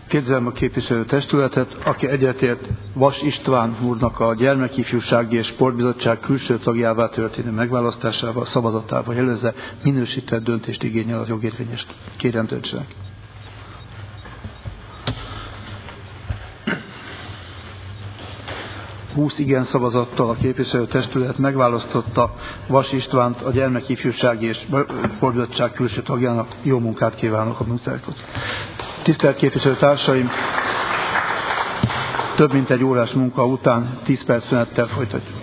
Kérdezem a képviselő testületet, aki egyetért Vas István úrnak a Gyermekifjúsági és Sportbizottság külső tagjává történő megválasztásával, szavazatával jelezze, minősített döntést igényel az jogérvényest. Kérem, döntsenek. Igen szavazattal a képviselőtestület megválasztotta Vas Istvánt a Gyermekifjúsági és Sportbizottság külső tagjának. Jó munkát kívánok a munkához. Tisztelt képviselőtársaim! Több mint egy órás munka után 10 perc szünettel folytatjuk.